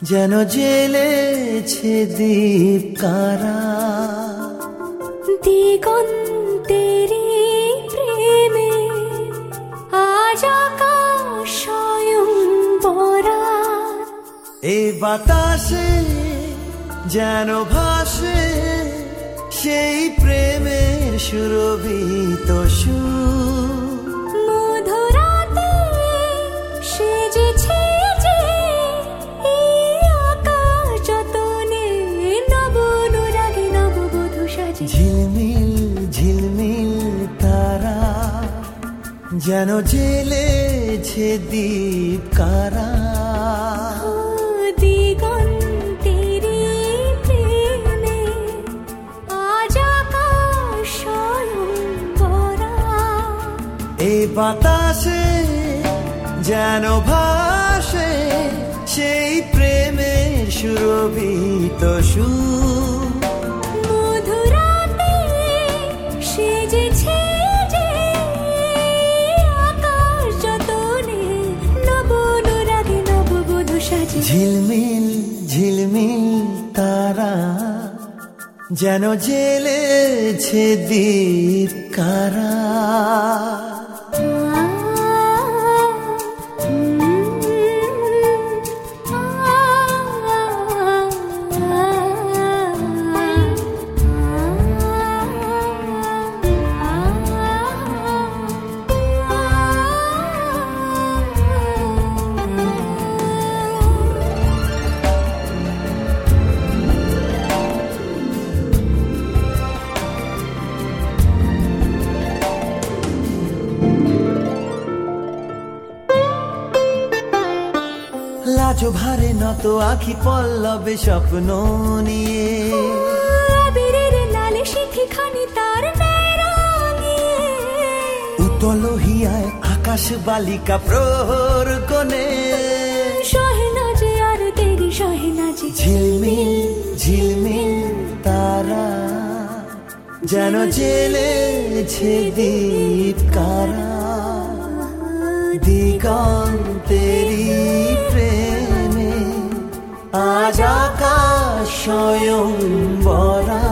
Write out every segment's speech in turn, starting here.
যেন জ্বেলেছে দীপ কারা। দিগন্তেরি প্রেমে আজ আকাশ স্বয়ং বরা। এ বাতাসে যেন ভাসে সেই প্রেমের সুরভিত সুর। মধুরাতে সেজেছে যে এই আকাশ যতনে নব অনুরাগে নববধূ সাজে। ঝিলমিল ঝিলমিল তারা যেন জ্বেলেছে দীপ কারা। দিগন্তেরি প্রেমে আজ আকাশ স্বয়ং বরা। এই বাতাসে যেন ভাসে সেই প্রেমের সুরভিত সুর। মধুরাতে সেজেছে যে আকাশ যতনে নব অনুরাগে নববধূ সাজে। ঝিলমিল ঝিলমিল তারা যেন জ্বেলেছে দীপ কারা। লাজ ভারে নত আখি পল্লবে স্বপ্ন নিয়ে। আবিরের লালে সিঁথিখানি তার ন্যায় রাঙিয়ে। উতল হিয়ায় আকাশ বালিকা প্রহর কোণে। সহে না যে আর দেরি সহে না যে। ঝিলমিল ঝিলমিল তারা যেন জ্বেলেছে দীপ কারা। দিগন্তেরি প্রেমে আজ আকাশ স্বয়ং বরা।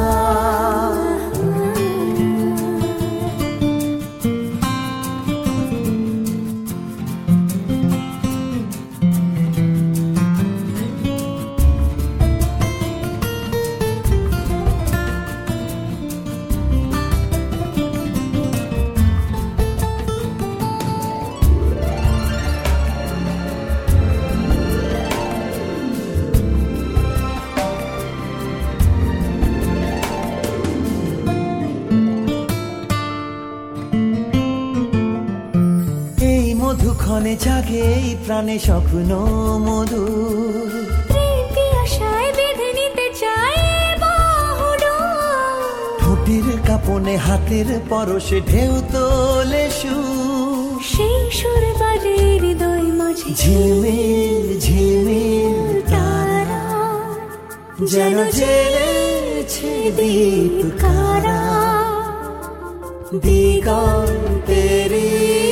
মধুক্ষণে জাগে এই প্রাণে স্বপ্ন মধু। প্রীতি আশায় বেঁধে নিতে চায় বাহুডোর। ঠোঁটের কাঁপনে হাতের পরশে ঢেউ তোলে সুর। সেই সুর বাজে হৃদয় মাঝে। ঝিলমিল ঝিলমিল তারা যেন জ্বেলেছে দীপ কারা। দিগন্তেরি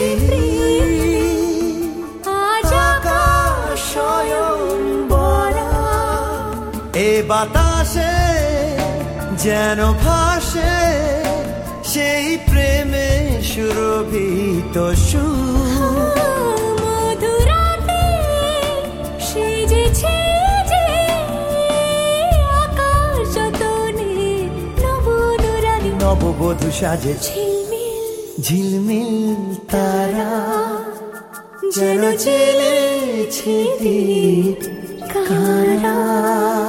এ বাতাসে যেন ভাসে সেই প্রেমের সুরভিত সুর। মধুরাতে সেজেছে যে আকাশ যতনে নব অনুরাগে নববধূ সাজে। ঝিলমিল ঝিলমিল তারা যেন জ্বেলেছে দীপ কারা।